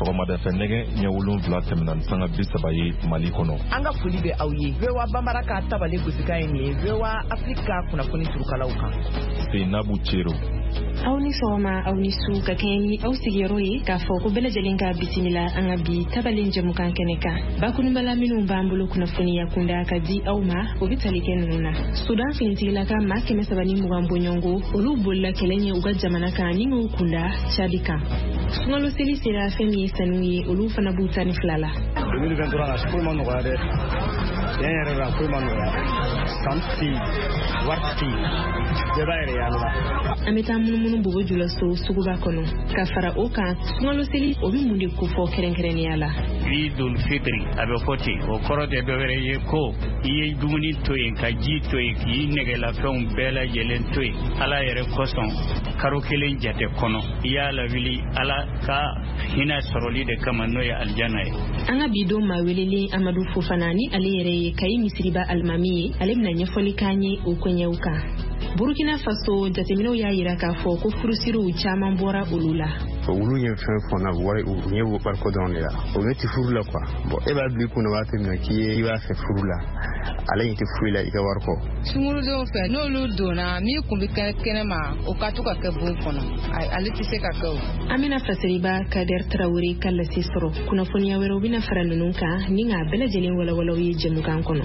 sɔgɔmada fɛ nɛgɛ ɲɛ 7 tɛmɛna sanga 30 Mali kɔnɔ. An ka foli bɛ aw ye. VOA Bambara ka tabale gosika ye nin VOA Afrika kunnafoni turukalaw kan. Seinabu Cero. Aw ni sɔgɔma aw ni su ka kɛɲɛ ni aw sigiyɔrɔ ye k'a fɔ ko bɛɛ lajɛlen ka bisimila an ka bi tabalen jamukan kɛnɛ kan. Bakurunbala minnu b'an bolo kunnafoniya kunda ka di aw ma o bɛ tali kɛ ninnu na. Sudan finitigilaka maa 320 bɔɲɔngo olu bolila kɛlɛ ɲɛ u ka jamana kan ni k'u kunda Chadi kan. Sunkalo seli sera fɛn min ye sanu ye olu fana b'u ta ni 2 la. 2023 na ko ma nɔgɔya dɛ. Tiɲɛ yɛrɛ la ko ma nɔgɔya. Santi warti bɛɛ yɛrɛ yalla. An bɛ taa munumunu bobo julaso suguba kɔnɔ ka fara o kan sunkalo seli o bɛ mun de ko fɔ kɛrɛnkɛrɛnnenya la. Idul Fitri a bɛ fɔ ten o kɔrɔ tɛ dɔ wɛrɛ ye ko i ye dumuni to yen ka ji to yen k'i nɛgɛlafɛnw bɛɛ lajɛlen to yen Ala yɛrɛ kosɔn karo kelen jate kɔnɔ i y'a lawuli Ala ka hinɛ sɔrɔli de kama n'o ye aljana ye. An ka bi don maa welelen Amadu Fofana ni ale yɛrɛ ye Kayi Misiriba Alimami ye ale bɛna ɲɛfɔli k'an ye o koɲɛw kan. Burkina Faso jateminɛw y'a yira k'a fɔ ko furusiriw caman bɔra olu la. Olu ye fɛn fɔna wari u ɲɛ bɔ parko dɔrɔn de la o ne tɛ furu la quoi bon e b'a bila kunna waati min na k'i b'a fɛ furu la ale tɛ furu la i ka wari kɔ. Sungurudenw fɛ n'olu donna min kun bɛ kɛnɛ ma o ka to ka kɛ bon kɔnɔ ale tɛ se ka kɛ o. Amina Faseriba Kader Traoré ka lase sɔrɔ kunnafoniya wɛrɛw bɛna fara ninnu kan ni nka bɛɛ lajɛlen walawalaw ye jɛmukan kɔnɔ.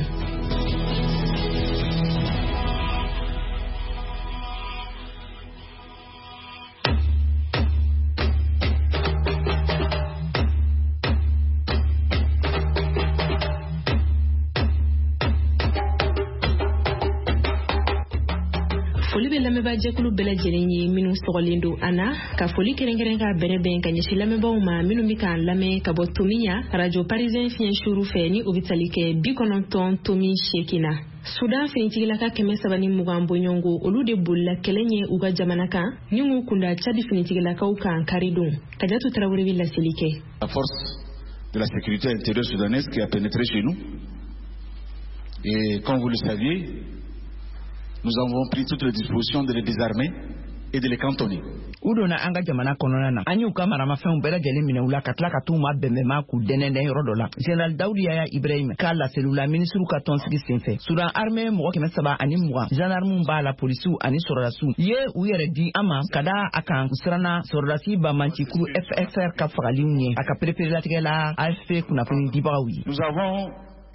Foli bɛ lamɛnbaa jɛkulu bɛɛ lajɛlen ye minnu sɔgɔlen don an na ka foli kɛrɛnkɛrɛn ka bɛrɛbɛn ka ɲɛsin lamɛnbaaw ma minnu bɛ k'an lamɛn ka bɔ Tomiya radio parisien fiɲɛ suru fɛ ni o bɛ tali kɛ 90 tomi 8 na. Sudan finitigilaka 320 bɔɲɔngo olu de bolila kɛlɛ ɲɛ u ka jamana kan ni k'u kunda Chadi finitigilakaw kan karidon. Kadiatou Traoré bɛ laseli kɛ. La force de la sécurité intérieure soudanaise qui a pénétré chez nous et comme vous le saviez, nous avons pris toutes les dispositions de les désarmer et de les cantonner. Udona anga jamana kɔnɔna na an y'u ka maramafɛnw bɛɛ lajɛlen minɛ u la ka tila ka t'u ma bɛnbɛnma k'u dɛnɛdɛn yɔrɔ dɔ la. Général Daoudi Yaya Ibrahim k'a laseliw la ministre ka tɔnsigi senfɛ Sudan armée mɔgɔ 320 gendarmes b'a la polisiw ani sɔrɔdasiw ye u yɛrɛ di an ma ka da a kan siranna sɔrɔdasi Bamantikuru FFR ka fagaliw ɲɛ a ka perepere la AFP kunnafoni dibagaw ye. Nous avons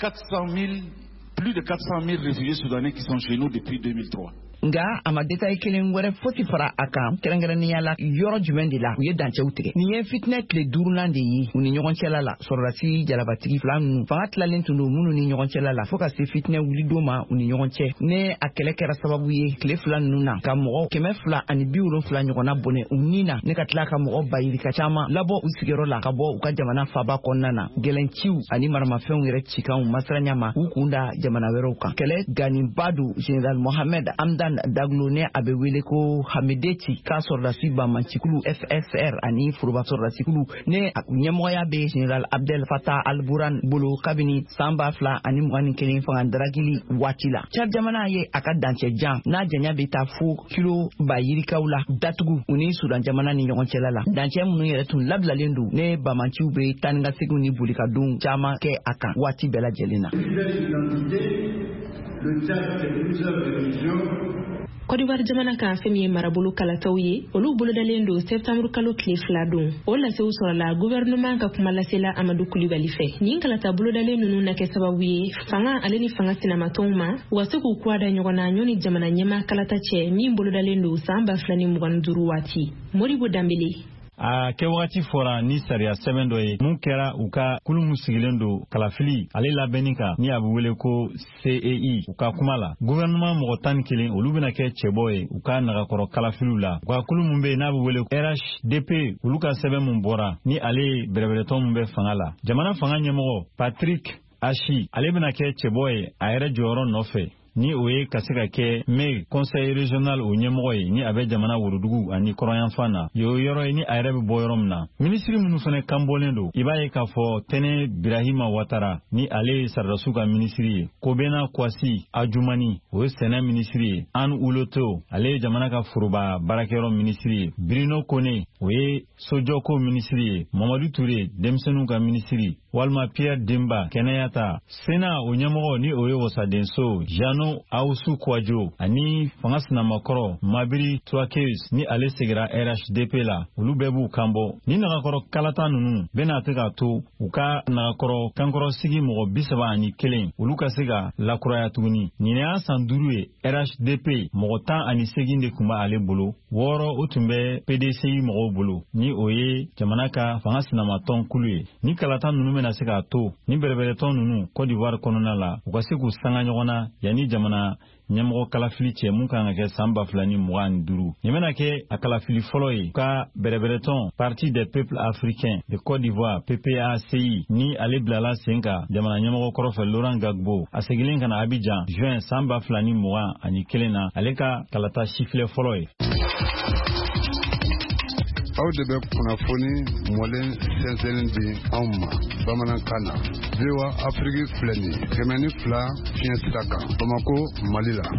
plus de 400 000 réfugiés soudanais qui sont chez nous depuis 2003. Nga ama détail kelen wɛrɛ foti fara a kan kɛrɛnkɛrɛnnenya la yɔrɔ jumɛn de la u ye dancɛw tigɛ. Nin ye fitinɛ tile 5nan de ye u ni ɲɔgɔn cɛla la sɔrɔdasi jalabatigi 2 ninnu fanga tilalen tun don minnu ni ɲɔgɔn cɛla la fo ka se fitinɛ wulidon ma u ni ɲɔgɔn cɛ. Ne a kɛlɛ kɛra sababu ye tile 2 ninnu na ka mɔgɔ 270 ɲɔgɔnna bɔnɛ u ni na ne ka tila ka mɔgɔ bayirika caman labɔ u sigiyɔrɔ la ka bɔ u ka jamana faba kɔnɔna na gɛlɛnciw ani maramafɛnw yɛrɛ cikanw masiranya ma u kun da jamana wɛrɛw kan. Kɛlɛ ganiba do Général Mohamed Hamdan Daglo ne a bɛ wele ko Hamideti ka sɔrɔdasi Bamantikulu FFR ani Foroba sɔrɔdasikulu ne ɲɛmɔgɔya bɛ Général Abdel Fattah al-Burhan bolo kabini san 2021 fanga daragili waati la. Chad jamana ye a ka dancɛjan n'a janya bɛ taa fo kilo bayirikaw la datugu u ni Sudan jamana ni ɲɔgɔn cɛla la. Dancɛ minnu yɛrɛ tun labilalen don ne Bamanciw bɛ taa ni ka seginw ni bolikadon caman kɛ a kan waati bɛɛ lajɛlen na. Côte d'Ivoire jamana kan fɛn min ye marabolo kalataw ye olu bolodalen don septembre kalo tile 2 don o lasew sɔrɔla gouvernement ka kuma lasela Amadou Coulibaly fɛ nin kalata bolodalen ninnu na kɛ sababu ye fanga ale ni fanga sinamatɔnw ma wa se k'u kuwa da ɲɔgɔn na ɲɔni jamana ɲɛma kalata cɛ min bolodalen don san 2025 waati Moribo Dambele a kɛ wagati fɔra ni sariya sɛbɛn dɔ ye mun kɛra u ka kulu mun sigilen don kalafili ale labɛnni kan ni a bɛ wele ko CEI u ka kuma la gouvernement mɔgɔ 11 olu bɛna kɛ cɛbɔ ye u ka nagakɔrɔ kalafiliw la u ka kulu mun bɛ n'a bɛ wele RHDP olu ka sɛbɛn mun bɔra ni ale bɛrɛbɛrɛtɔ mun bɛ fanga la jamana fanga ɲɛmɔgɔ Patrick Ashi ale bɛna kɛ cɛbɔ ye a yɛrɛ jɔyɔrɔ nɔfɛ ni o ye ka se ka kɛ maire conseil régional o ɲɛmɔgɔ ye ni a bɛ jamana worodugu ani kɔrɔnyanfan na yo yɔrɔ ye ni a yɛrɛ bɛ bɔ yɔrɔ min na ministre minnu fana kanbɔlen don i b'a ye k'a fɔ tɛnɛ Birahima Watara ni ale ye Sardasou ka ministre ye Kobena Kwasi Adjumani o ye sɛnɛ ministre ye Anne Uloto ale ye jamana ka foroba baarakɛyɔrɔ ministre ye Bruno Kone o ye sojɔko ministre ye Mamadou Touré denmisɛnninw ka ministre walima Pierre Demba kɛnɛyata Sena o ɲɛmɔgɔ ni o ye Wasadenso Jano Awusu Kwajo ani fanga sinamakɔrɔ Mabiri Tuakes ni ale segira RHDP la olu bɛɛ b'u kanbɔ ni nagakɔrɔ kalata ninnu bɛna tɛ ka to u ka nagakɔrɔ kankɔrɔ sigi mɔgɔ 31 olu ka se ka lakuraya tuguni nin y'a san 5 ye RHDP mɔgɔ 18 de kun b'a ale bolo 6 o tun bɛ PDCI mɔgɔw bolo ni o ye jamana ka fanga sinamatɔn kulu ye ni kalata ninnu bɛna se ka to ni bɛrɛbɛrɛtɔn ninnu Côte d'Ivoire kɔnɔna la u ka se k'u sanga ɲɔgɔn na yanni jamana ɲɛmɔgɔ kalafili cɛ mun kan ka kɛ san 2025 nin bɛna kɛ a kalafili fɔlɔ ye ka bɛrɛbɛrɛtɔn Parti des peuples africains de Côte d'Ivoire PPACI ni ale bilala sen ka jamana ɲɛmɔgɔ kɔrɔfɛ Laurent Gbagbo a segilen kana Abidjan juin san 2021 na ale ka kalata sifilɛ fɔlɔ ye aw de bɛ kunnafoni mɔlen sɛnsɛnnin di anw ma bamanankan na VOA Afrique filɛ nin ye 102 fiɲɛ sira kan Bamako Mali la.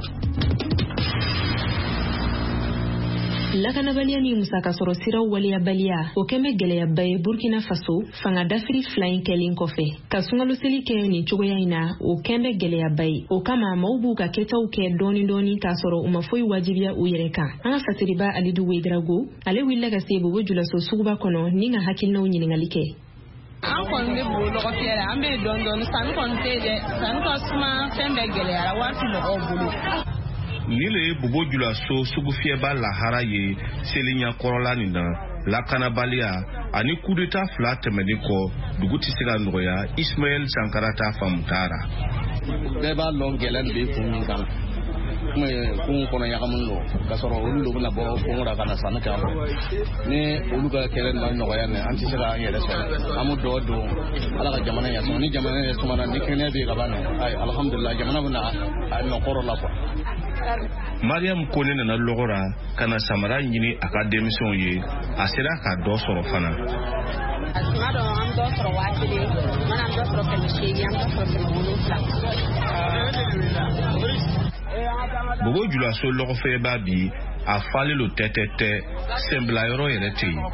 Lakanabaliya ni musaka sɔrɔ siraw waliyabaliya o kɛmɛ gɛlɛyaba ye Burkina Faso fanga dafiri 2 in kɛlen kɔfɛ ka sunkalo seli kɛ ni cogoya in na o kɛmɛ gɛlɛyaba ye o kama maaw b'u ka kɛtaw kɛ dɔɔni k'a sɔrɔ u ma foyi wajibiya u yɛrɛ kan an ka fasiriba Alidu Wedrago ale wulila ka se Bobo Julaso suguba kɔnɔ ni ka hakilinaw ɲiningali kɛ an kɔni bɛ bolo lɔgɔ fiyɛra an bɛ dɔɔni sanu kɔni tɛ dɛ sanu ka suma fɛn bɛɛ gɛlɛyara waati mɔgɔw bolo Nile Bobo Julaso sugu fiyɛba lahara ye selinya kɔrɔla nin na lakanabaliya ani coup d'état 2 tɛmɛnen kɔ dugu tɛ se ka nɔgɔya Ismaël Sankara ta famutara bɛɛ b'a lɔn gɛlɛn bɛ kun min kan kun kɔnɔ ɲagamin don ka sɔrɔ olu de bɛna bɔ kungo la ka na sanu kɛ ni olu ka kɛlɛ na nɔgɔya ne an tɛ se k'an yɛrɛ sɔrɔ an bɛ dɔ don ala ka jamana ɲɛ sɔrɔ ni jamana ɲɛ sumana ni kɛnɛ bɛ ka ban ayi alhamdulillah jamana bɛna a nɔkɔrɔ la quoi Mariam Kone nana lɔgɔra kana samara ɲini a ka denmisɛnw ye a sera ka dɔ sɔrɔ fana tuma dɔ an dɔ sɔrɔ 1000 mana an dɔ sɔrɔ 800 an dɔ sɔrɔ 700 Bobo Julaso lɔgɔfɛɛba bi a falen lo tɛtɛtɛ sɛnbila yɔrɔ yɛrɛ tɛ yen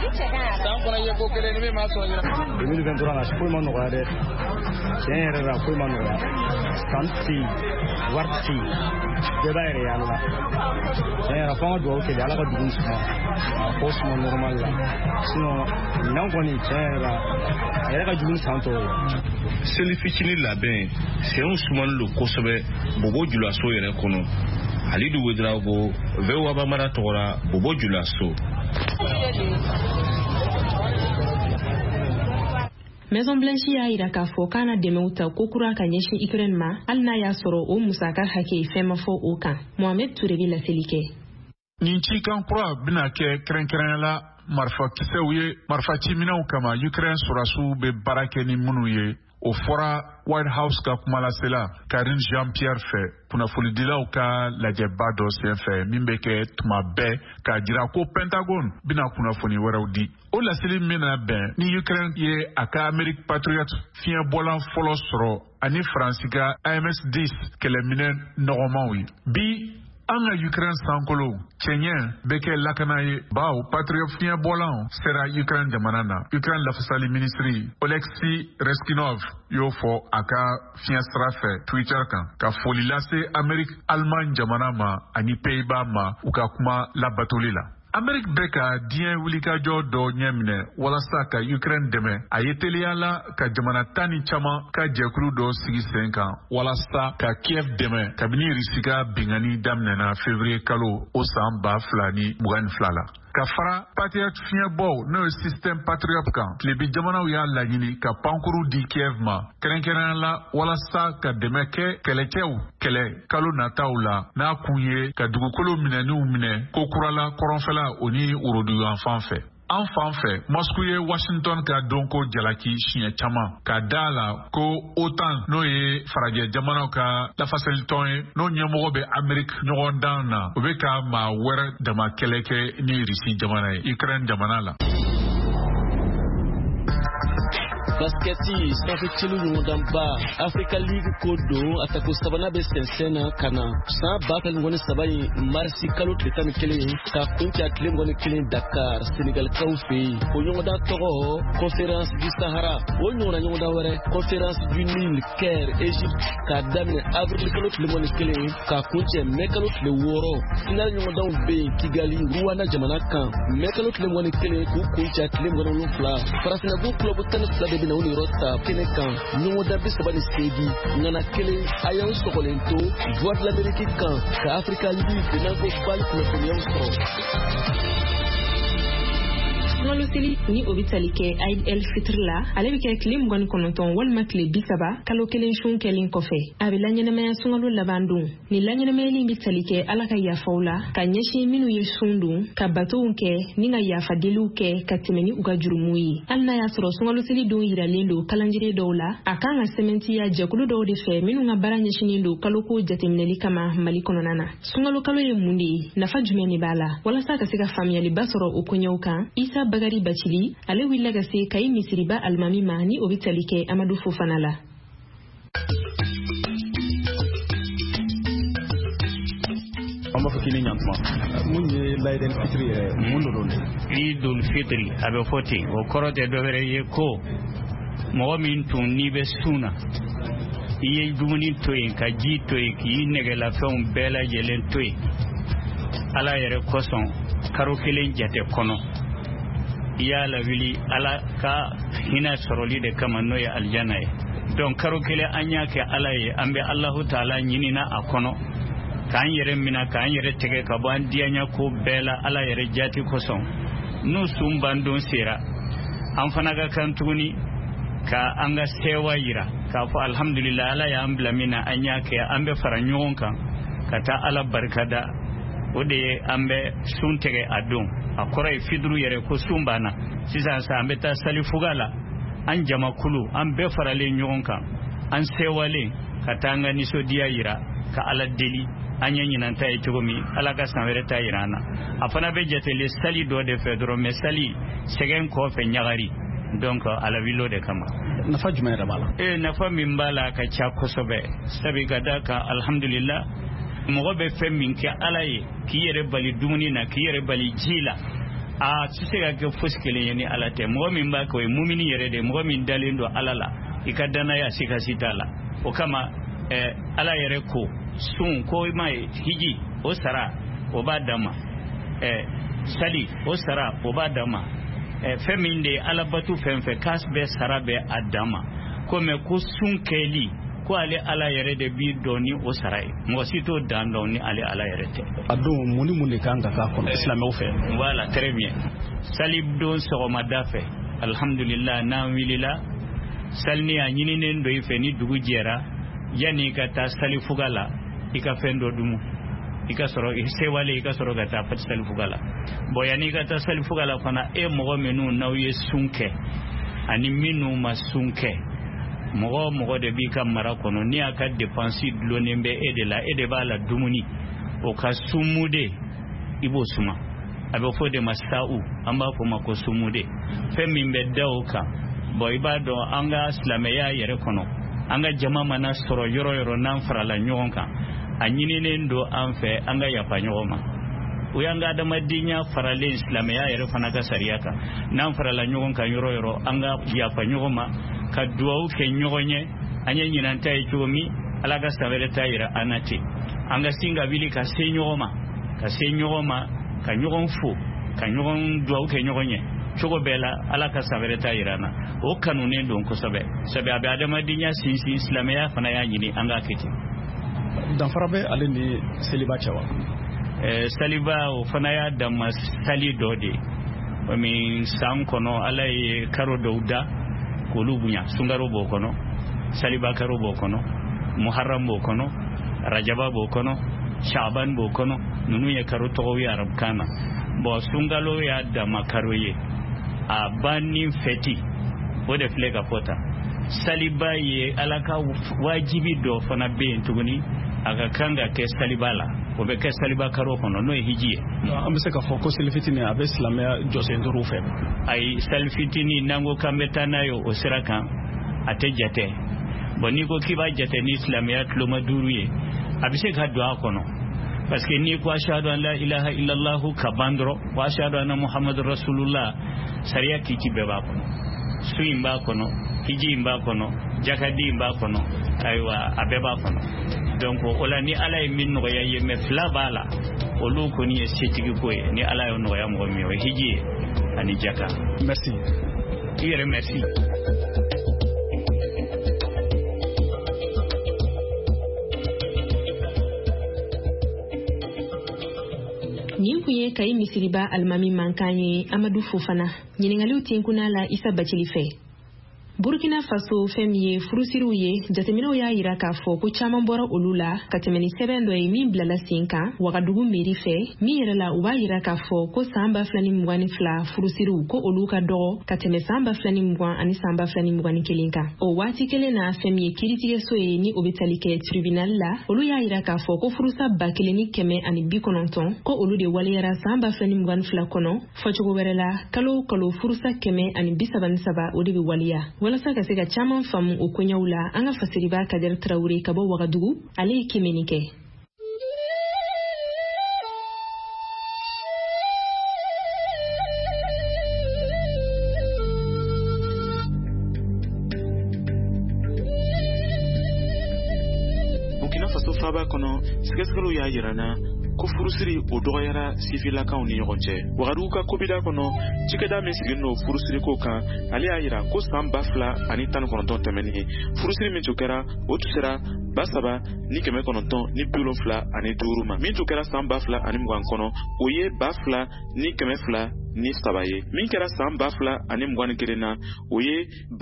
2023 na foyi ma nɔgɔya dɛ tiɲɛ yɛrɛ la foyi ma nɔgɔya san tɛ yen wari tɛ yen bɛɛ b'a yɛrɛ y'ala tiɲɛ yɛrɛ fɔ an ka dugawu kɛ ala ka dugu suma a ko suma normal la sinon minɛn kɔni tiɲɛ yɛrɛ la a yɛrɛ ka jugu san tɔw ye seli fitinin labɛn senw sumani lo kosɛbɛ Bobo Julaso yɛrɛ kɔnɔ Alidu Wedrago VOA Bamara tɔgɔra Bobo Julaso Maison Blanche y'a yira k'a fɔ k'a na dɛmɛw ta ko kura ka ɲɛsin Ukraine ma hali n'a y'a sɔrɔ o musaka hakɛ fɛn ma fɔ o kan Mohamed Touré bɛ laseli kɛ nin cikan kura bɛna kɛ kɛrɛnkɛrɛnya la marifakisɛw ye marifaciminɛw kama Ukraine sɔrɔdasiw bɛ baara kɛ ni minnu ye o fɔra White House ka kumalasela Karine Jean-Pierre fɛ kunnafonidilaw ka lajɛba dɔ senfɛ min bɛ kɛ tuma bɛɛ k'a jira ko Pentagone bɛna kunnafoni wɛrɛw di o laseli min na bɛn ni Ukraine ye a ka Amerique Patriot fiɲɛbɔlan fɔlɔ sɔrɔ ani Faransi ka AMS-10 kɛlɛminɛ nɔgɔmaw ye bi an ka Ukraine sankolo cɛɲɛ bɛ kɛ lakana ye baw Patriot fiɲɛbɔlan sera Ukraine jamana na Ukraine lafasali ministri Oleksiy Reskinov y'o fɔ a ka fiɲɛsira fɛ Twitter kan ka foli lase Amerique Allemagne jamana ma ani Pays-Bas ma u ka kuma labatoli la Amerique bɛ ka diɲɛ wulikajɔ dɔ ɲɛminɛ walasa ka Ukraine dɛmɛ a ye teliya la ka jamana 10 caman ka jɛkulu dɔ sigi sen kan walasa ka Kiev dɛmɛ kabini Rusi ka bingani daminɛna février kalo o san 2022 la ka fara Patriot fiɲɛbɔw n'o ye système Patriot kan tilebi jamanaw y'a laɲini ka pankuru di Kiev ma kɛrɛnkɛrɛnya la walasa ka dɛmɛ kɛ kɛlɛcɛw kɛlɛ kalo nataw la n'a kun ye ka dugukolo minɛniw minɛ ko kurala kɔrɔnfɛla o ni woroduyan fan fɛ an fan fɛ Moscou ye Washington ka donko jalaki siɲɛ caman ka da la ko OTAN n'o ye farajɛ jamanaw ka lafasalitɔn ye n'o ɲɛmɔgɔ bɛ Ameriki ɲɔgɔn dan na o bɛ ka maa wɛrɛ dama kɛlɛ kɛ ni Rusi jamana ye Ukraine jamana la. Basketi sanfɛcilu ɲɔgɔndan ba Africa League ko don atako sabanan bɛ sɛnsɛn na ka na san 2017 in marisi kalo tile 11 ka kuncɛ tile 21 Dakar Senegalikaw fɛ yen o ɲɔgɔndan tɔgɔ Conférence du Sahara o ɲɔgɔnna ɲɔgɔndan wɛrɛ Conférence du Nil Caire Égypte ka daminɛ avril kalo tile 21 ka kuncɛ mai kalo tile 6 final ɲɔgɔndanw bɛ yen Kigali Rwanda jamana kan mai kalo tile 21 k'u kuncɛ tile 17 Farafinnabu club 12 de na uni rota kene kan ɲɔgɔndan 38 ŋana kelen a y'an sɔgɔlen to Voix de l'Amérique kan ka Africa League denanko bali kunnafoniyaw sɔrɔ. Sunkalo ni o bɛ tali kɛ Eid el Fitr la ale bɛ kɛ tile 29 walima tile 30 kalo kelen sun kɛlen kɔfɛ a bɛ laɲɛnamaya sunkalo laban don ni laɲɛnamayali bɛ tali kɛ Ala ka yafaw la ka ɲɛsin minnu ye sun don ka batow kɛ ni ka yafadeliw kɛ ka tɛmɛ ni u ka jurumu ye hali n'a y'a sɔrɔ sunkalo don yiralen don kalanjire dɔw la a kan ka sɛmɛntiya jɛkulu dɔw de fɛ minnu ka baara ɲɛsinin don kaloko jateminɛli kama Mali kɔnɔna na sunkalo kalo ye mun de ye nafa jumɛn de b'a la walasa ka se ka faamuyaliba sɔrɔ o koɲɛw kan Isa Bagari Bacili ale wulila ka se Kayi misiriba alimami ma ni o bɛ tali kɛ Amadu Fofana la. An b'a fɔ k'i ni ɲantuma mun ye Eid el Fitr yɛrɛ mun de don de? Eid el Fitr a bɛ fɔ ten o kɔrɔ tɛ dɔ wɛrɛ ye ko mɔgɔ min tun n'i bɛ sun na i ye dumuni to yen ka ji to yen k'i nɛgɛlafɛnw bɛɛ lajɛlen to yen Ala yɛrɛ kosɔn karo kelen jate kɔnɔ i y'a lawuli Ala ka hinɛ sɔrɔli de kama n'o ye aljana ye donc karo kelen an y'a kɛ Ala ye an bɛ Alahu Taala ɲinina a kɔnɔ k'an yɛrɛ minɛ k'an yɛrɛ tigɛ ka bɔ an diyaɲa ko bɛɛ la Ala yɛrɛ jati kosɔn n'u sun bandon sera an fana ka kan tuguni ka an ka sewa yira k'a fɔ alhamdulillah Ala y'an bila min na an y'a kɛ an bɛ fara ɲɔgɔn kan ka taa Ala barikada o de ye an bɛ sun tigɛ a don a kɔrɔ ye fiduru yɛrɛ ko sun banna sisan sa an bɛ taa salifuga la an jamakulu an bɛɛ faralen ɲɔgɔn kan an sewalen ka taa an ka nisɔndiya yira ka Ala deli an ye ɲinanta ye cogo min Ala ka san wɛrɛ ta yira an na a fana bɛ jatele sali dɔ de fɛ dɔrɔn mais sali sɛgɛn kɔfɛ ɲagari donc Ala wilo de kama. Nafa jumɛn yɛrɛ b'a la? Nafa min b'a la ka ca kosɛbɛ sabi ka da kan alhamdulillah mɔgɔ bɛ fɛn min kɛ Ala ye k'i yɛrɛ bali dumuni na k'i yɛrɛ bali ji la a tɛ se ka kɛ fosi kelen ye ni Ala tɛ mɔgɔ min b'a kɛ o ye mumini yɛrɛ de mɔgɔ min dalen don Ala la i ka danaya sikasi t'a la o kama Ala yɛrɛ ko sun ko i ma ye hiji o sara o b'a dan ma sali o sara o b'a dan ma fɛn min de Ala batu fɛn fɛn k'a bɛɛ sara bɛ a dan ma ko mais ko sun kɛli ko ale Ala yɛrɛ de bi dɔn ni o sara ye mɔgɔ si t'o dan dɔn ni ale Ala yɛrɛ tɛ a don mun ni mun de kan ka k'a kɔnɔ silamɛw fɛ voilà très bien sali don sɔgɔmada fɛ alhamdulillah n'an wulila salini a ɲininen dɔ i fɛ ni dugu jɛra yanni i ka taa salifuga la i ka fɛn dɔ dumu i ka sɔrɔ i sewale i ka sɔrɔ ka taa salifuga la bon yanni i ka taa salifuga la fana mɔgɔ minnu n'aw ye sun kɛ ani minnu ma sun kɛ mɔgɔ mɔgɔ de b'i ka mara kɔnɔ ni y'a ka dépense dulonnen bɛ e de la e de b'a la dumuni o ka sumude i b'o suma a bɛ fɔ de ma sa'u an b'a fɔ ma ko sumude fɛn min bɛ da o kan bon i b'a dɔn an ka silamɛya yɛrɛ kɔnɔ an ka jama mana sɔrɔ yɔrɔ yɔrɔ n'an farala ɲɔgɔn kan a ɲininen don an fɛ an ka yafa ɲɔgɔn ma o y'an ka adamadenya faralen silamɛya yɛrɛ fana ka sariya kan n'an farala ɲɔgɔn kan yɔrɔ yɔrɔ an ka yafa ɲɔgɔn ma ka duwawu kɛ ɲɔgɔn ye an ye ɲinanta ye cogo min Ala ka san wɛrɛ ta yira an na ten an ka sin ka wuli ka se ɲɔgɔn ma ka ɲɔgɔn fo ka ɲɔgɔn duwawu kɛ ɲɔgɔn ye cogo bɛɛ la Ala ka san wɛrɛ ta yira an na o kanunen don kosɛbɛ sabu a bɛ adamadenya sinsin silamɛya fana y'a ɲini an k'a kɛ ten. Danfara bɛ ale ni seliba cɛ wa? Saliba o fana y'a dama sali dɔ de komi san kɔnɔ Ala ye karo dɔw da k'olu bonya sunkaro b'o kɔnɔ saliba karo b'o kɔnɔ muharram b'o kɔnɔ rajaba b'o kɔnɔ shaban b'o kɔnɔ ninnu ye karo tɔgɔw ye arabukan na bon sunkalo y'a dama karo ye a banni feti o de file ka fota saliba ye alaka wajibi do fana be tuguni aga kanga ke saliba la o be ke saliba karo kono no hijiye an bɛ se ka fɔ ko selifitini a bɛ silamɛya jɔsen duuru fɛ ay selifitini nango kambetana yo o sira kan ate jate bon ni ko kiba jate ni silamɛya tuloma duuru ye a bɛ se ka do a kono parce que ni ko ashhadu an la ilaha illallah ka bandro wa ashhadu anna muhammadur rasulullah sariya kiki be ba kono suin ba kono hiji ba kono jakadi ba kono aywa abeba kono donc ola ni ala e min no yaye me fla bala o lu ko ni setigi ko ni ala yo no ya mo mi o hiji ani jaka merci ire merci nin kun ye kayi misiriba alimami mankan ye Amadu Fofana ɲiningaliw tenkuna la Isa Bacili fɛ. Burkina Faso fɛn min ye furusiriw ye jateminɛw y'a yira k'a fɔ ko caman bɔra olu la ka tɛmɛ ni sɛbɛn dɔ ye min bilala sen kan Wagadugu mairie fɛ min yɛrɛ la u b'a yira k'a fɔ ko san 2022 furusiriw ko olu ka dɔgɔ ka tɛmɛ san 2020 ani san 2021 kan. O waati kelen na fɛn min ye kiiritigɛso ye ni o bɛ tali kɛ tribunal la olu y'a yira k'a fɔ ko furusa 1990 ko olu de waliyara san 2022 kɔnɔ fɔcogo wɛrɛ la kalo kalo furusa 133 o de bɛ waliya. Walasa ka se ka caman faamu o koɲɛw la an ka fasiriba Kader Traoré ka bɔ Wagadugu ale ye kimɛni kɛ. Burkina Faso faaba kɔnɔ sɛgɛsɛgɛliw y'a yira na ko furusiri o dɔgɔyara sifilakaw ni ɲɔgɔn cɛ. Wagadugu ka kobida kɔnɔ cikɛda min sigilen don furusiriko kan ale y'a yira ko san 2019 tɛmɛnen furusiri min tun kɛra o tun sera 3,975 ma min tun kɛra san 2020 kɔnɔ o ye 2,203 ye min kɛra san 2021 na o ye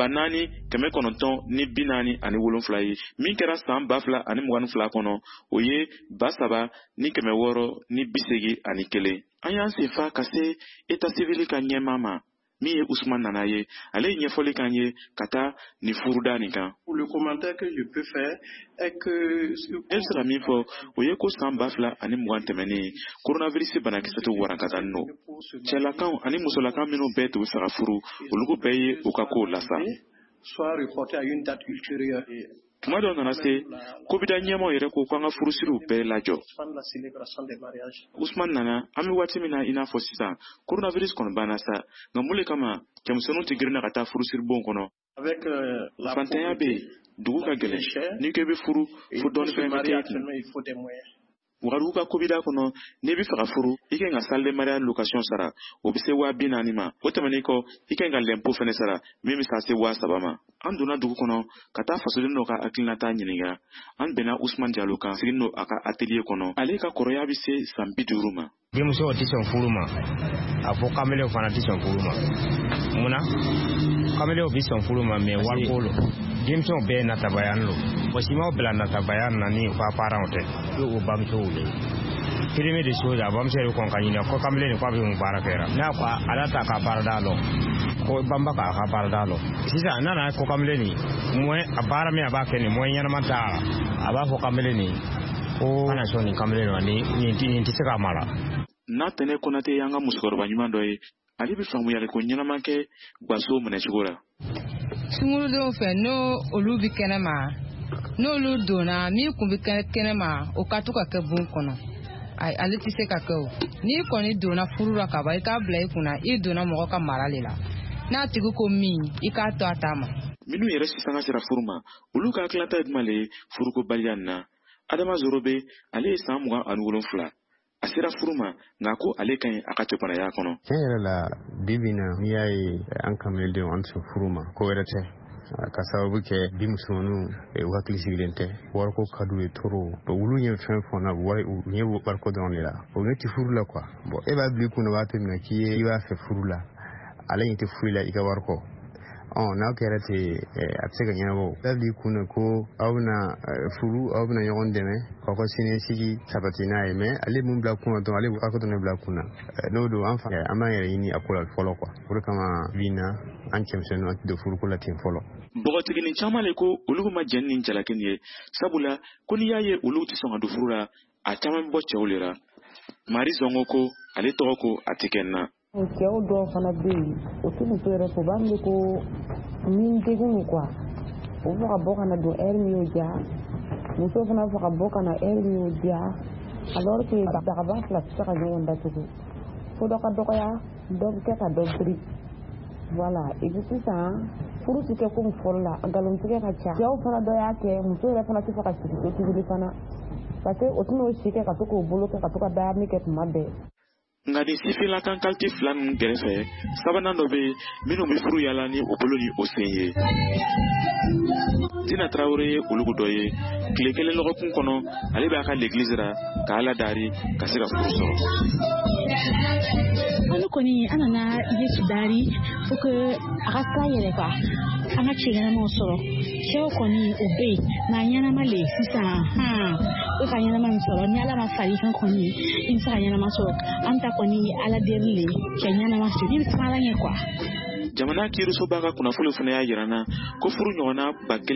4,947 ye min kɛra san 2022 kɔnɔ o ye 7,681. An y'an senfa ka se état civil ka ɲɛmaa ma min ye Ousmane Nana ye ale ye ɲɛfɔli kan ye ka taa ni furuda nin kan. Le commentaire que je peux faire est que e bɛ se ka min fɔ o ye ko san 2020 tɛmɛnen coronavirus banakisɛ tɛ warankata nɔ cɛlakaw ani musolakaw minnu bɛɛ tun bɛ fɛ ka furu olu bɛɛ ye u ka kow lasa. soit reporté à une date ultérieure. Tuma dɔ nana se kobida ɲɛmaw yɛrɛ ko k'an ka furusiriw bɛɛ lajɔ. Ousmane Nana an bɛ waati min na i n'a fɔ sisan coronavirus kɔni banna sa nka mun de kama cɛmisɛnninw tɛ girinna ka taa furusiribon kɔnɔ. Fantanya bɛ yen dugu ka gɛlɛn n'i ko i bɛ furu fo dɔɔni fɛn bɛ kɛ kun. Wagadugu ka kobida kɔnɔ n'i bɛ fɛ ka furu i kan ka salle de mariage location sara o bɛ se 40,000 ma o tɛmɛnen kɔ i kan ka l'impôt fɛnɛ sara min bɛ se 7,000 ma. An donna dugu kɔnɔ ka taa fasoden dɔ ka hakilinata ɲininka an bɛnna Ousmane Diallo kan sigilen don a ka atelier kɔnɔ ale ka kɔrɔya bɛ se san 50 ma. Denmusow tɛ sɔn furu ma a fɔ kamalew fana tɛ sɔn furu ma munna kamalew bɛ sɔn furu ma mais wariko lo denmusow bɛɛ natabayan lo mɔsimaw bila natabayan na ni u ka parents tɛ o bamusow le premier des choses a bamuso yɛrɛ kɔn ka ɲinɛ ko kamalen ni ko a bɛ mun baara kɛra n'a ko ala t'a ka baarada lɔ ko banba k'a ka baarada lɔ sisan nana ko kamalen ni moins a baara min a b'a kɛ ni moins ɲɛnama t'a la a b'a fɔ kamalen ni ko kana sɔn nin kamalen ma ni tɛ se k'a mara. N'a Tɛnɛ Konate y'an ka musokɔrɔba ɲuman dɔ ye ale bɛ faamuyali ko ɲɛnama kɛ gwaso minɛcogo la. Sungurudenw fɛ n'o olu bɛ kɛnɛma n'olu donna min kun bɛ kɛnɛma o ka to ka kɛ bon kɔnɔ ale tɛ se ka kɛ o n'i kɔni donna furu la ka ban i k'a bila i kunna i donna mɔgɔ ka mara le la n'a tigi ko min i k'a to a ta ma. Minnu yɛrɛ sisanga sera furu ma olu ka hakilata ye jumɛn le ye furuko baliya nin na. Adama Zorobe ale ye san 27 a sera furu ma nka ko ale ka ɲi a ka cɛparaya kɔnɔ. Tiɲɛ yɛrɛ la bibi na n'i y'a ye an kamaledenw an tɛ furu ma ko wɛrɛ tɛ ka sababu kɛ bi musomaninw u hakili sigilen tɛ wariko ka d'u ye toro wulu ye fɛn fɔ na u ɲɛ b'o wariko dɔrɔn de la o ne tɛ furu la quoi bon e b'a bila i kunna waati min na k'i b'a fɛ furu la ale ɲɛ tɛ foyi la i ka wariko n'a kɛra ten a tɛ se ka ɲɛnabɔ dabili kun na ko aw bɛna furu aw bɛna ɲɔgɔn dɛmɛ k'aw ka siniɲɛsigi sabati n'a ye mais ale mun bila kun na dɔrɔn ale aw ka to ne bila kun na n'o don an b'an yɛrɛ ɲini a ko la fɔlɔ quoi o de kama bi na an cɛmisɛnninw an tɛ don furuko la ten fɔlɔ. Bɔgɔtiginin caman le ko olu ma jɛn ni jalaki nin ye sabula ko n'i y'a ye olu tɛ sɔn ka don furu la a caman bɔ cɛw le la. Mari Zongo ko ale tɔgɔ ko a tɛ kɛ n na. Cɛw dɔw fana bɛ yen o tɛ muso yɛrɛ fɔ u b'a miiri ko min degun quoi o fɔ ka bɔ ka na don heure min y'o diya muso fana fɔ ka bɔ ka na heure min y'o diya alors que dagaba fila tɛ se ka ɲɔgɔn datugu fo dɔ ka dɔgɔya dɔ bɛ kɛ ka dɔ biri voilà et puis sisan furu tɛ kɛ komi fɔlɔ la nkalontigɛ ka ca cɛw fana dɔ y'a kɛ muso yɛrɛ fana tɛ fɛ ka sigi so tuguni fana parce que o tɛna o si kɛ ka to k'o bolo kɛ ka to ka dayani kɛ tuma bɛɛ. Nka ni sifinnaka kalite fila ninnu gɛrɛfɛ sabanan dɔ bɛ minnu bɛ furu yaala ni o bolo ni o sen ye. Dina Traoré ye olugu dɔ ye tile kelen lɔgɔkun kɔnɔ ale b'a ka l'église ra ka Ala dari ka se ka furu sɔrɔ. Olu kɔni an nana Yesu dari pour que a ka taa yɛrɛ quoi an ka cɛ ɲɛnamaw sɔrɔ cɛw kɔni o bɛ yen nka ɲɛnama le sisan o ka ɲɛnama min sɔrɔ ni Ala ma far'i kan kɔni i bɛ se ka ɲɛnama sɔrɔ an ta kɔni Ala deli le cɛ ɲɛnama sɔrɔ i bɛ se Ala ɲɛ quoi. Jamana kiirisoba ka kunnafoni fana y'a yira n na ko furu ɲɔgɔnna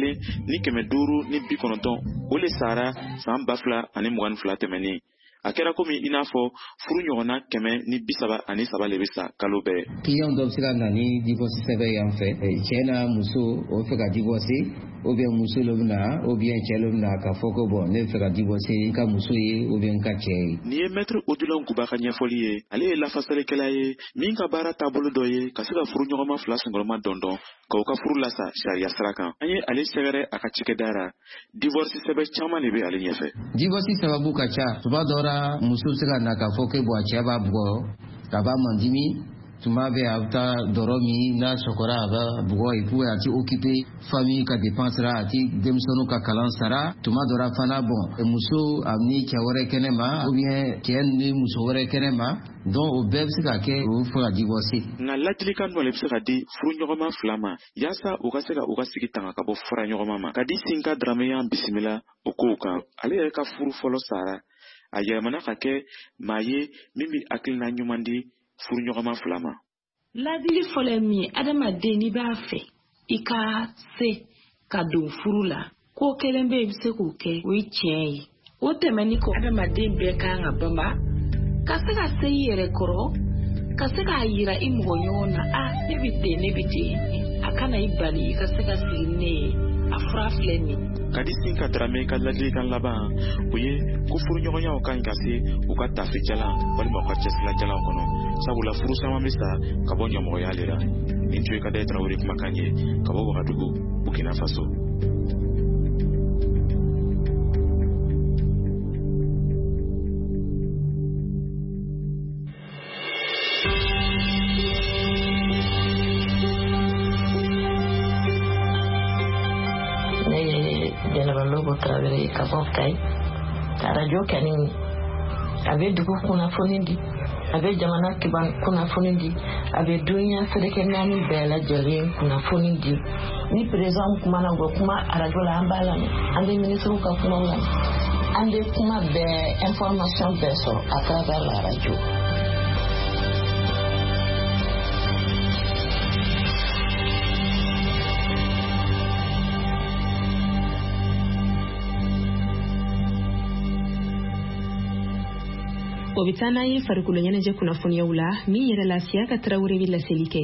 1590 o le sara san 2022 tɛmɛnen. A kɛra komi i n'a fɔ furu ɲɔgɔnna 133 le bɛ sa kalo bɛɛ. Client dɔ bɛ se ka na ni divorce sɛbɛn y'an fɛ cɛ n'a muso o bɛ fɛ ka divorcer ou bien muso dɔ bɛ na ou bien cɛ dɔ bɛ na k'a fɔ ko bon ne bɛ fɛ ka divorcer n ka muso ye ou bien n ka cɛ ye. Nin ye maître Odilon Kuba ka ɲɛfɔli ye ale ye lafasalikɛla ye min ka baara taabolo dɔ ye ka se ka furu ɲɔgɔnma fila sɛngɛlɛma dɔndɔn k'aw ka furu lasa sariya sira kan. An ye ale sɛgɛrɛ a ka cikɛda ra divorce sɛbɛn caman de bɛ ale ɲɛfɛ. Divorce sababu ka ca tuma dɔ la muso bɛ se ka na k'a fɔ ko bon a cɛ b'a bugɔ k'a b'a mandimi tuma bɛ a bɛ taa dɔrɔ min n'a sɔgɔra a b'a bugɔ et puis a tɛ occuper famille ka dépense ra a tɛ denmisɛnninw ka kalan sara tuma dɔ la fana bon muso a ni cɛ wɛrɛ kɛnɛ ma ou bien cɛ ni muso wɛrɛ kɛnɛ ma donc o bɛɛ bɛ se ka kɛ o fɔ ka divorcer. Nka ladilikan dɔ le bɛ se ka di furu ɲɔgɔnma fila ma yaasa u ka se ka u ka sigi tanga ka bɔ fara ɲɔgɔnma ma ka di Sinka Dramé y'an bisimila o kow kan ale yɛrɛ ka furu fɔlɔ sara a yɛlɛmana ka kɛ maa ye min bɛ hakilina ɲuman di furu ɲɔgɔnma fila ma. Ladili fɔlɔ ye min ye adamaden n'i b'a fɛ i ka se ka don furu la ko kelen bɛ i bɛ se k'o kɛ o ye tiɲɛ ye o tɛmɛni kɔ adamaden bɛɛ kan ka banba ka se ka se i yɛrɛ kɔrɔ ka se k'a yira i mɔgɔ ɲɔgɔn na ne bɛ ten ne bɛ ten a kana i bali i ka se ka sigi ne ye a fura filɛ nin. Ka di Sinka Dramé ka ladilikan laban o ye ko furu ɲɔgɔnyaw ka ɲi ka se u ka tafe jalan walima u ka cɛsila jalan kɔnɔ sabula furu caman bɛ sa ka bɔ ɲɛmɔgɔya le la. Nin tun ye Kadaye Traoré kumakan ye ka bɔ Wagadugu Burkina Faso. Traoré ka bɔ Kayi radio kɛni a bɛ dugu kunnafoni di a bɛ jamana kiban kunnafoni di a bɛ dunya fɛrɛkɛ naani bɛɛ lajɛlen kunnafoni di ni président kumana ko kuma radio la an b'a lamɛn an bɛ ministre ka kumaw lamɛn an bɛ kuma bɛɛ information bɛɛ sɔrɔ à travers la radio. O bɛ taa n'a ye farikolo ɲɛnajɛ kunnafoniyaw la min yɛrɛ la Siyaka Traoré bɛ laseli kɛ.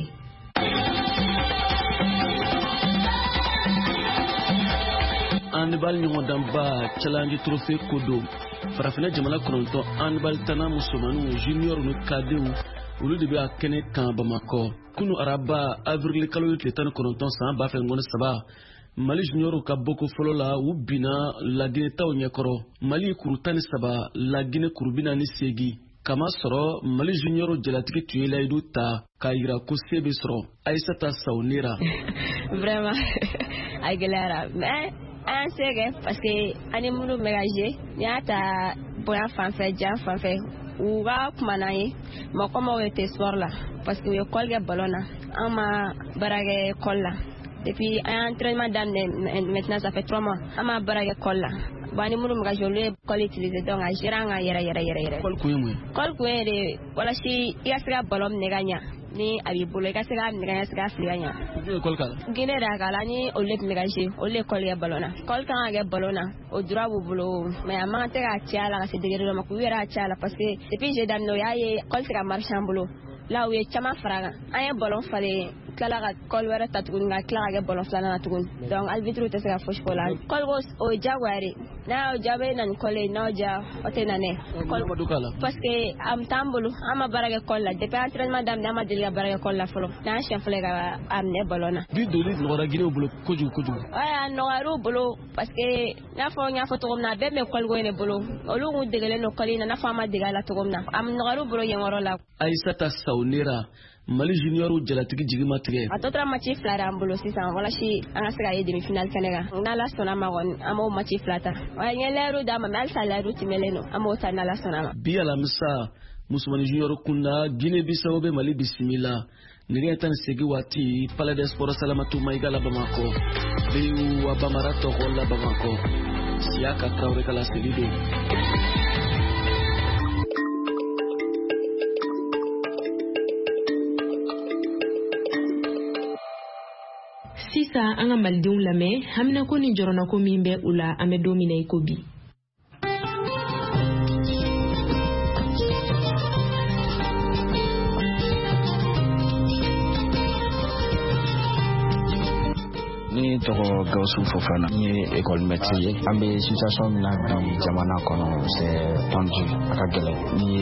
handball ɲɔgɔndanba challenge trophée ko don farafinna jamana 9 handball tana musomaninw junior ni kadenw olu de bɛ a kɛnɛ kan Bamakɔ kunu araba avril kalo tile 19 san 2023 Mali junior ka boko fɔlɔ la u bina Laginɛ taw ɲɛkɔrɔ Mali kuru 13 Laginɛ kuru 48 kama sɔrɔ Mali junior jalatigi tun ye layidu ta k'a yira ko se bɛ sɔrɔ Aïssata Sawnera. Vraiment a gɛlɛyara mais an sɛgɛn parce que ani minnu bɛ ka jouer n'i y'a ta bonya fanfɛ jan fanfɛ u ga kuma na ye mɔgɔ ma wele sport la parce que u ye école kɛ ballon na an ma baara kɛ école la depuis un entraînement daminɛ maintenant ça fait 3 mois an ma baara kɛ école la bani muru mga jolu école utiliser donc a gérant a yɛrɛ école kun ye de wala si i ka se ka ballon minɛ ka ɲa ni a b'i bolo i ka se ka minɛ ka ɲa se ka fili ka ɲa école kala Guinée da kala ni olu tun bɛ ka jouer olu école kɛ ballon na école kan ka kɛ ballon na o droit b'u bolo mais a man tɛ ka caya la ka se degré dɔ ma k'u yɛrɛ a caya la parce que depuis j'ai daminɛ o y'a ye école tɛ ka marcher an bolo là u ye caman fara kan an ye ballon falen tila ka école wɛrɛ ta tuguni ka tila ka kɛ ballon filanan na tuguni donc arbitre tɛ se ka fosi fɔ la école ko o ye diyagoya de n'a y'o diya bɛ na ni école ye n'aw diya o tɛ na ne parce que a t'an bolo an ma baara kɛ école la depuis entraînement daminɛ an ma deli ka baara kɛ école la fɔlɔ n'an siɲɛ fɔlɔ ka a minɛ ballon na bi doli nɔgɔra Guinée bolo kojugu a nɔgɔyara u bolo parce que n'a fɔ n y'a fɔ cogo min na a bɛɛ bɛ école ko in de bolo olu kun degelen don école in na n'a fɔ an ma dege a la cogo min na a nɔgɔyara u bolo yen yɔrɔ la Aïssata Saunera Mali junior jalatigi jigima tigɛ a tɔtɔra match fila d'an bolo sisan walasi an ka se ka ye demi-finale kɛnɛ kan n'ala sɔnna ma kɔni an b'o match fila ta wa n ye lɛriw d'a ma mais halisa lɛriw tɛmɛlen don an b'o ta n'ala sɔnna ma bi alamisa musomani junior kunda Guinée Bissau bɛ Mali bisimila nɛgɛ 18 waati Palais des Sports Salamatu Maïga la Bamako Béou wa Bamara Togo la Bamako Siaka Traoré kala selido Sisan an ka malidenw lamɛn haminako ni jɔrɔnako min bɛ u la an bɛ don min na i ko bi. Ni tɔgɔ Gawusu Fofana ni école métier ye an bɛ situation min na bi jamana kɔnɔ c'est tendu a ka gɛlɛn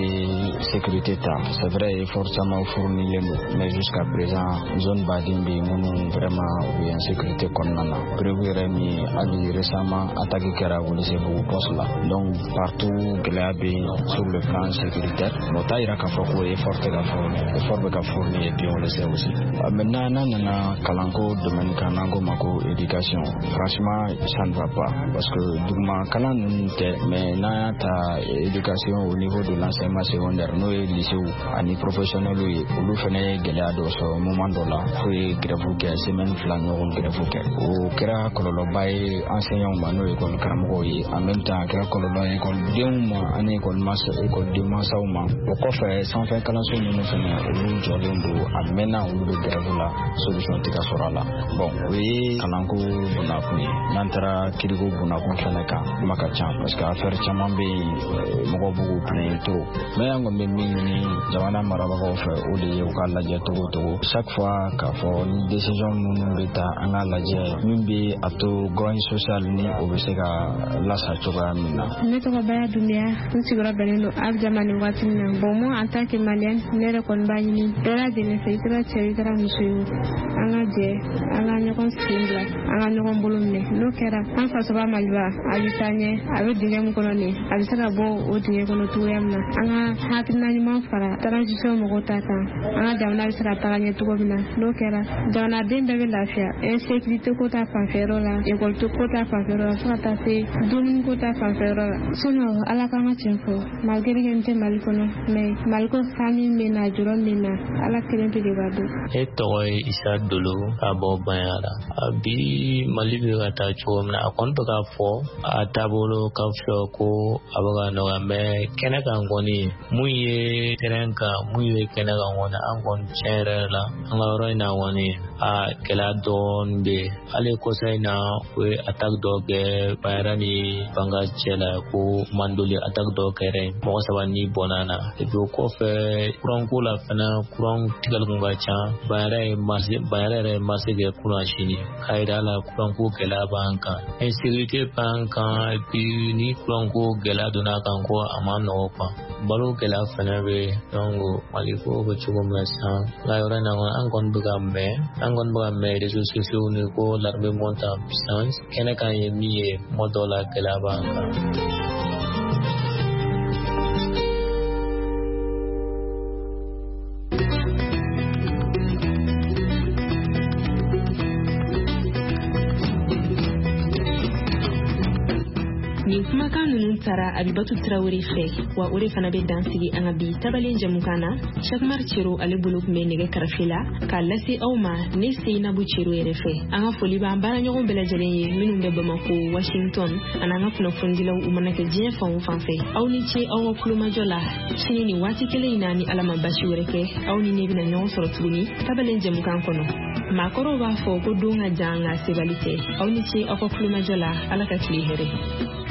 ni sécurité ta c'est vrai effort caman fournilen don mais jusqu'à présent zone baden bɛ minnu vraiment u bɛ insécurité kɔnɔna na prévu yɛrɛ min hali récemment attaque kɛra Welesebugu poste la donc partout gɛlɛya bɛ sur le plan sécuritaire o t'a yira k'a fɔ ko effort tɛ ka fourni effort bɛ ka fourni et puis on le sait aussi maintenant n'an nana kalanko domaine kan n'an ko ma ko éducation franchement ça ne va pas parce que duguma kalan ninnu tɛ mais n'a ta éducation au niveau de l'enseignement secondaire n'o ye lycée ani professionnel ye olu fana ye gɛlɛya dɔ sɔrɔ moment dɔ la fo ye grève kɛ semaine fila ɲɔgɔn grève kɛ o kɛra kɔlɔlɔba ye enseignants ma n'o ye école karamɔgɔw ye en même temps a kɛra kɔlɔlɔ ye écoledenw ma ani écoleden mansaw ma o kɔfɛ sanfɛ kalanso ninnu fana olu jɔlen don a mɛnna olu bɛ grève la solution tɛ ka sɔrɔ a la bon o ye kalanko bunakun ye n'an taara kiriko bunakun fɛnɛ kan kuma ka ca parce que affaire caman bɛ yen mɔgɔw b'u k'u plaindre trop mais an kɔni bɛ min ɲini jamana marabagaw fɛ o de ye u ka lajɛ togo togo chaque fois k'a fɔ ni décision minnu bɛ ta an ka lajɛ min bɛ a to grogne social ni o bɛ se ka lasa cogoya min na. Ne tɔgɔ Baya Dunbiya n sigiyɔrɔ bɛnnen don Abidjan nin waati min na bon moi en tant que malienne ne yɛrɛ kɔni b'a ɲini bɛɛ lajɛlen fɛ i kɛra cɛ i kɛra muso ye an ka jɛ an ka ɲɔgɔn sen bila an ka ɲɔgɔn bolo minɛ n'o kɛra an fasoba Maliba a bɛ taa ɲɛ a bɛ dingɛ min kɔnɔ nin a bɛ se ka bɔ o dingɛ kɔnɔ cogoya min na an ka hakilina ɲuman fara transition mɔgɔw ta kan an ka jamana bɛ se ka taga ɲɛ cogo min na n'o kɛra jamanaden bɛɛ bɛ lafiya insécurité ko ta fanfɛyɔrɔ la école ko ta fanfɛyɔrɔ la fo ka taa se dumuni ko ta fanfɛyɔrɔ la sinon ala k'an ka tiɲɛ fɔ malgré que n tɛ Mali kɔnɔ mais Mali ko sanni bɛ na jɔrɔ min na ala kelen pe de b'a dɔn. E tɔgɔ ye Isa Dolo ka bɔ Banyara bi Mali bɛ ka taa cogo min na a kɔni bɛ ka fɔ a taabolo ka fɔ ko a bɛ ka nɔgɔya mais kɛnɛ kan kɔni mun ye terrain kan mun ye kɛnɛ kan kɔni an kɔni tiɲɛ yɛrɛ la an ka yɔrɔ in na kɔni a gɛlɛya dɔɔni bɛ yen hali kɔsa in na u ye attaque dɔ kɛ Banyara ni Banga cɛ la ko Mandoli attaque dɔ kɛra yen mɔgɔ 3 ni bɔnna na et puis o kɔfɛ courant ko la fana courant tigɛli kun ka ca Banyara yɛrɛ marché kɛ courant sini k'a yira la courant ko gɛlɛya b'an kan insécurité b'an kan et puis ni courant ko gɛlɛya donna kan ko a ma nɔgɔ quoi balo gɛlɛya fana bɛ donc Mali ko bɛ cogo min na sisan nka yɔrɔ in na an kɔni bɛ ka mɛn réseaux sociaux ni ko l'armée monte en puissance kɛnɛ kan ye min ye mɔgɔ dɔw la gɛlɛya b'an kan. kumakan ninnu taara Abibatu Traoré fɛ wa o de fana bɛ dansigi an ka bi tabalen jamukan na. Shakmar Ciro ale bolo tun bɛ nɛgɛ karafe la k'a lase aw ma ne Seinabu Ciro yɛrɛ fɛ. An ka foli b'an baaraɲɔgɔn bɛɛ lajɛlen ye minnu bɛ Bamako, Washington ani an ka kunnafonidilaw u mana kɛ diɲɛ fan o fan fɛ. Aw ni ce aw ka kulomajɔ la sini ni waati kelen in na ni Ala ma basi wɛrɛ kɛ aw ni ne bɛna ɲɔgɔn sɔrɔ tuguni tabalen jamukan kɔnɔ. Maakɔrɔw b'a fɔ ko don ka jan nka sebali tɛ. Aw ni ce aw ka kulomajɔ la Ala ka tile hɛrɛ.